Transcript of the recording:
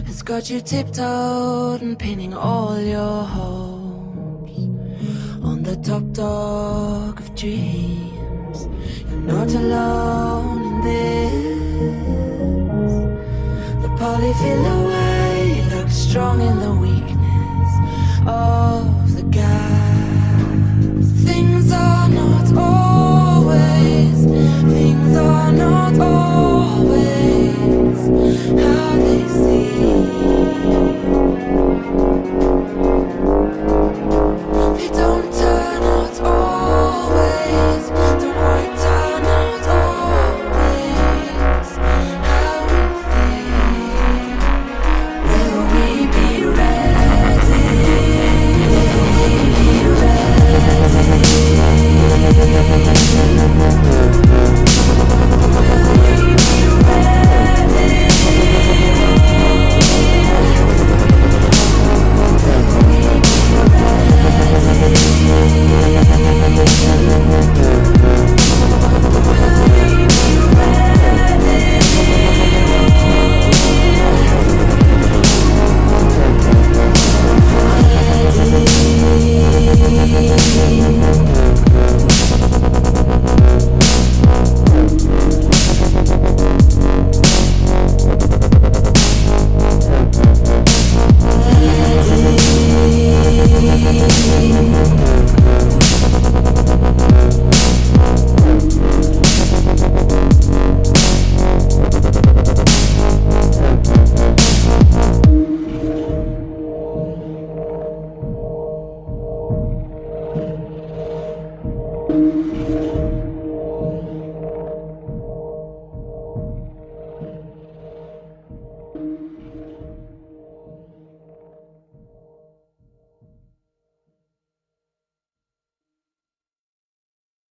has got you tiptoed and pinning all your hopes on the top dog of dreams. You're not alone in this. The polyfill away looks strong in the weakness of the gas. Things are not always, things are not always how they seem.